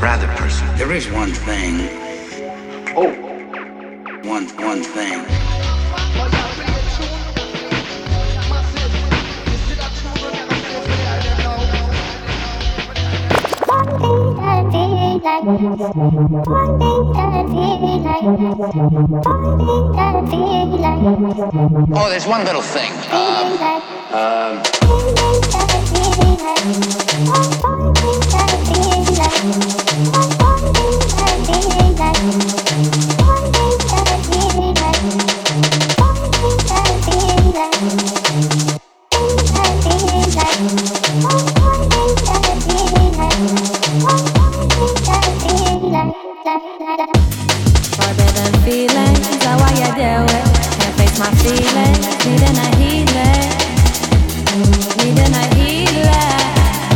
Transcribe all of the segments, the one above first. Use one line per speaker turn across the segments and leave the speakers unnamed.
rather personal.
There is one thing. Oh, one thing.
Oh, there's one little thing.
Forbidden feelings, how I you do it? Can't face my feelings, needing a healing, needing a healing,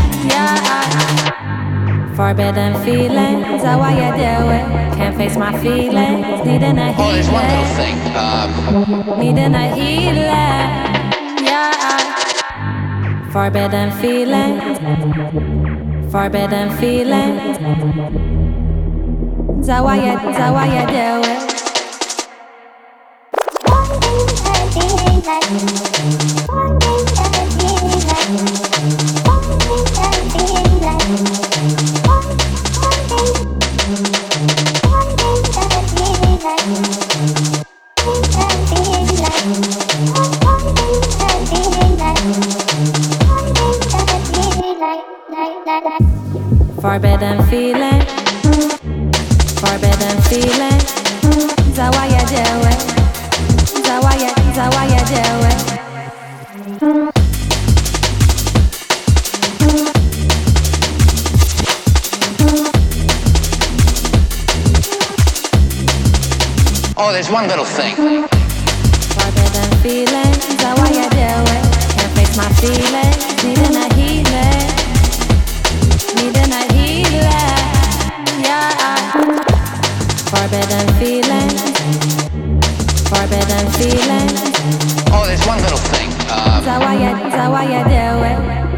yeah. Forbidden feelings, how I you do it? Can't face my feelings, needing a healing.
Oh, there's one little thing.
Needing a healing, yeah. Forbidden feelings, forbidden feelings. That's how you do it. Forbidden feeling, forbidden feeling. That's how you do it. That's how you do it.
Oh, there's one little thing.
Forbidden feelings. That's how you do it. Can't face my feelings. Needing a healing. Needing a healing. Yeah. Forbidden feelings. Forbidden feelings.
Oh, there's one little thing.
That's how you do it.